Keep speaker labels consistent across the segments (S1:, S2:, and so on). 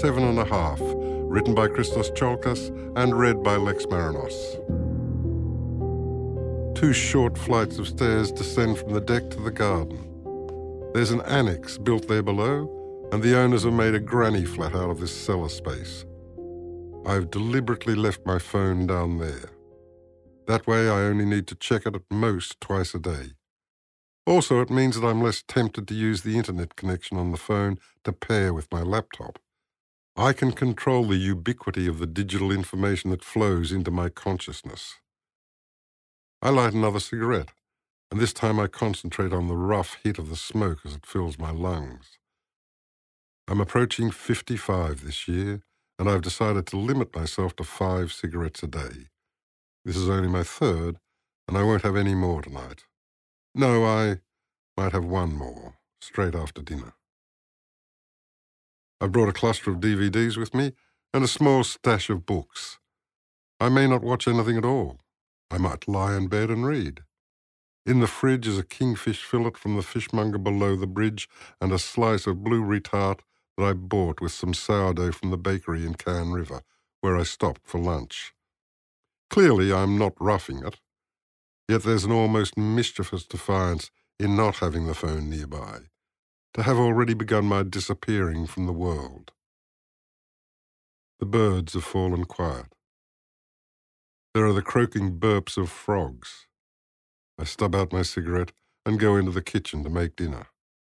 S1: 7.5, written by Christos Tsiolkas and read by Lex Marinos. 2 short flights of stairs descend from the deck to the garden. There's an annex built there below, and the owners have made a granny flat out of this cellar space. I've deliberately left my phone down there. That way I only need to check it at most twice a day. Also, it means that I'm less tempted to use the internet connection on the phone to pair with my laptop. I can control the ubiquity of the digital information that flows into my consciousness. I light another cigarette, and this time I concentrate on the rough hit of the smoke as it fills my lungs. I'm approaching 55 this year, and I've decided to limit myself to 5 cigarettes a day. This is only my 3rd, and I won't have any more tonight. No, I might have 1 more, straight after dinner. I've brought a cluster of DVDs with me and a small stash of books. I may not watch anything at all. I might lie in bed and read. In the fridge is a kingfish fillet from the fishmonger below the bridge and a slice of blueberry tart that I bought with some sourdough from the bakery in Cannes River, where I stopped for lunch. Clearly, I'm not roughing it. Yet there's an almost mischievous defiance in not having the phone nearby, to have already begun my disappearing from the world. The birds have fallen quiet. There are the croaking burps of frogs. I stub out my cigarette and go into the kitchen to make dinner.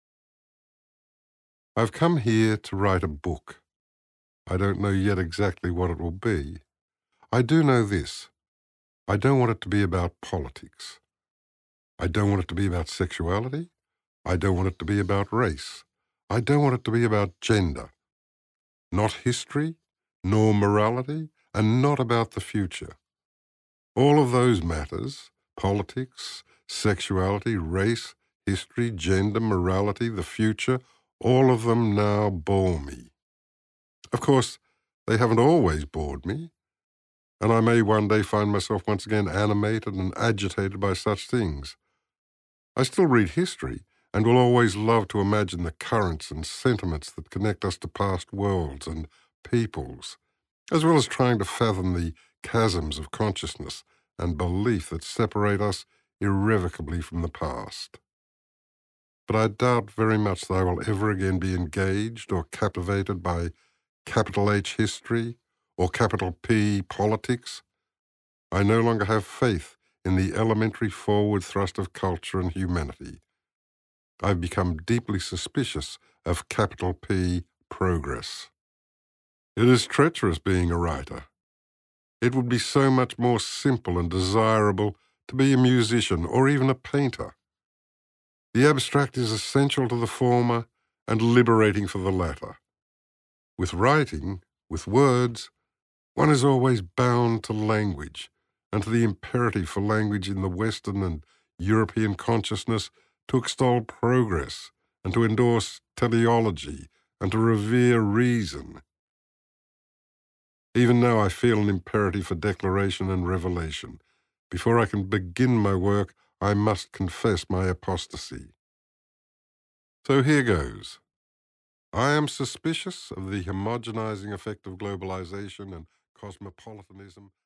S1: I've come here to write a book. I don't know yet exactly what it will be. I do know this. I don't want it to be about politics. I don't want it to be about sexuality. I don't want it to be about race. I don't want it to be about gender. Not history, nor morality, and not about the future. All of those matters, politics, sexuality, race, history, gender, morality, the future, all of them now bore me. Of course, they haven't always bored me, and I may one day find myself once again animated and agitated by such things. I still read history, and will always love to imagine the currents and sentiments that connect us to past worlds and peoples, as well as trying to fathom the chasms of consciousness and belief that separate us irrevocably from the past. But I doubt very much that I will ever again be engaged or captivated by capital H history or capital P politics. I no longer have faith in the elementary forward thrust of culture and humanity. I've become deeply suspicious of capital P progress. It is treacherous being a writer. It would be so much more simple and desirable to be a musician or even a painter. The abstract is essential to the former and liberating for the latter. With writing, with words, one is always bound to language and to the imperative for language in the Western and European consciousness to extol progress and to endorse teleology and to revere reason. Even now I feel an imperative for declaration and revelation. Before I can begin my work, I must confess my apostasy. So here goes. I am suspicious of the homogenizing effect of globalization and cosmopolitanism